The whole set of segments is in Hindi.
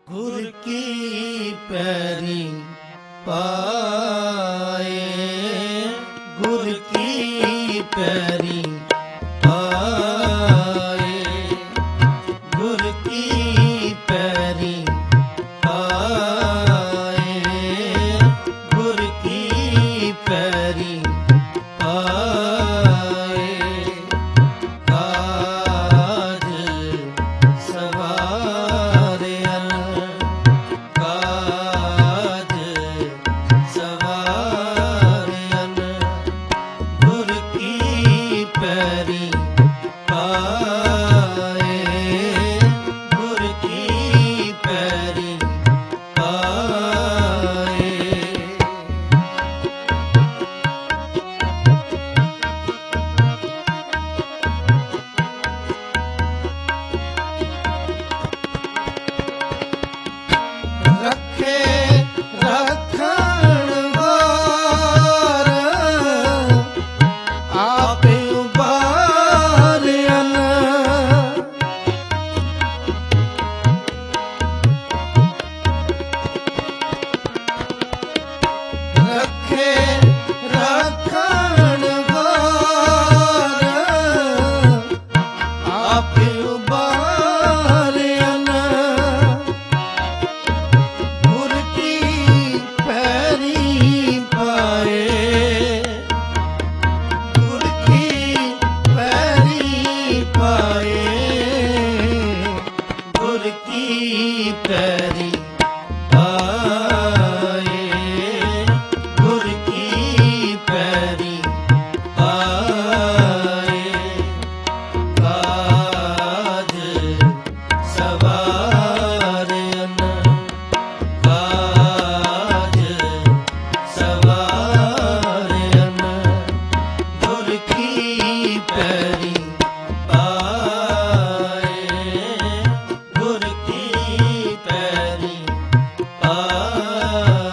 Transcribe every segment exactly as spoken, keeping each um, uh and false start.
गुर की पैरी पाए, गुर की पैरी पाए, गुर की पैरी पाए, गुर की पैरी पाए। काज सवारे काज सवारे गुर की पैरी पाए, गुर की पैरी पाए। रखे रखण वार आपे उबारन, रखे रखण वार आपे उबारन। गुर की पैरी पाए, गुर की पैरी पाए, गुर की पैरी पाए, गुर की पैरी पाए। काज सवारे काज सवारे गुर की पैरी पाए, गुर की पैरी पाए।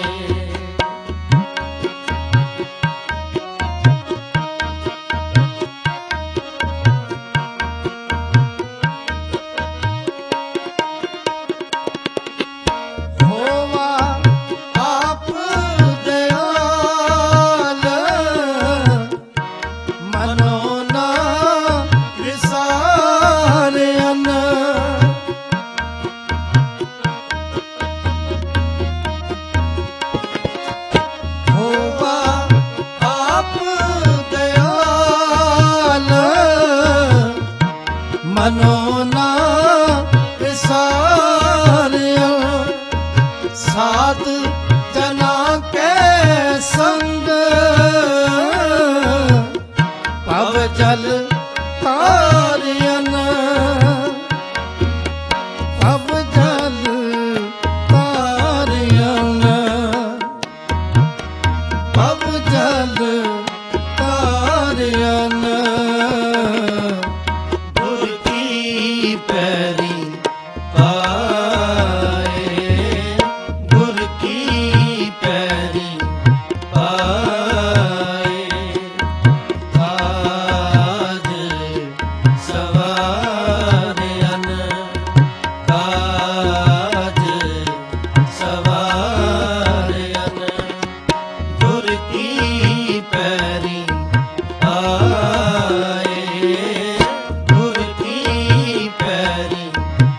होवा आप दयाल मनो ना विसारन, होवा आप दयाल मनो ना विसारन। सात जना के संग पव जल तारियन, पव जल तारियन, पव जल तारियन। गुर की पैरी पाए, गुर की पैरी पाए। काज सवारे काज सवारे गुर की पैरी पाए, गुर की पैरी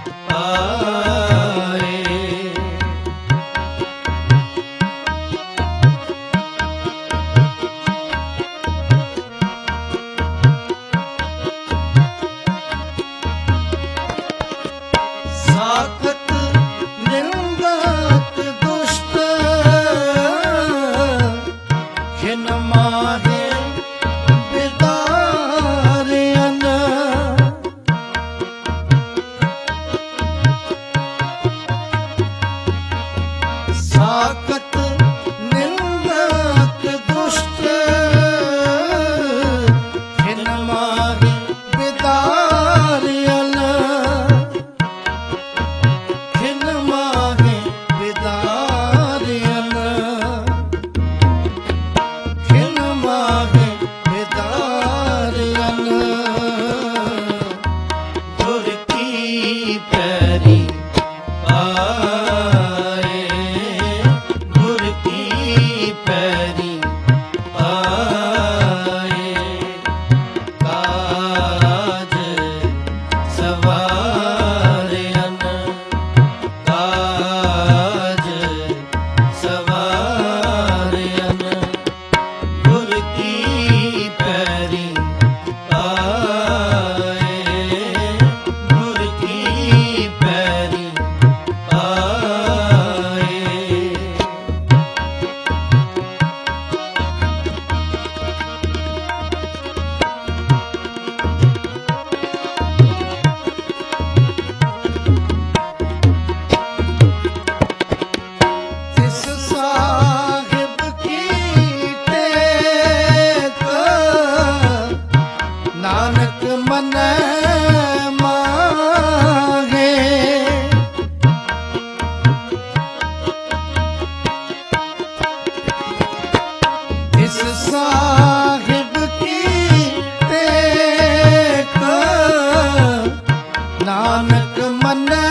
नानक मन्ने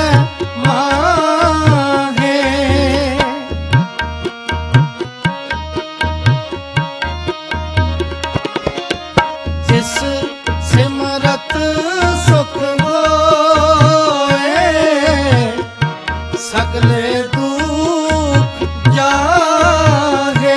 माहे। जिस सिमरत सुख होए सगले दुख जागे।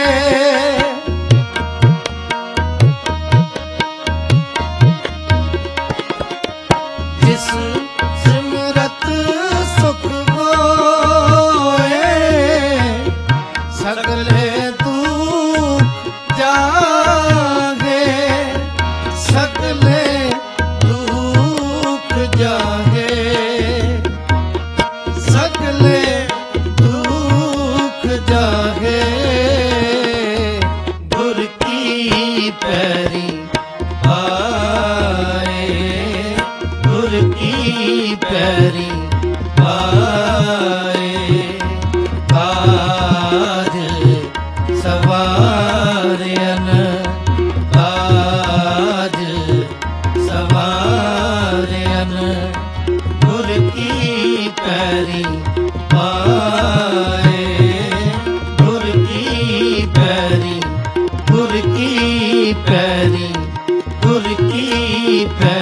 जिस सिमरत सुख होए सगले दुख जागे। सगले दुख जागे। सगले दुख जागे। गुर की पैरी आए। गुर की पैरी आए। काज सवारन काज सवारन गुर की पैरी आए। गुर की पैरी गुर की पैरी गुर की पैरी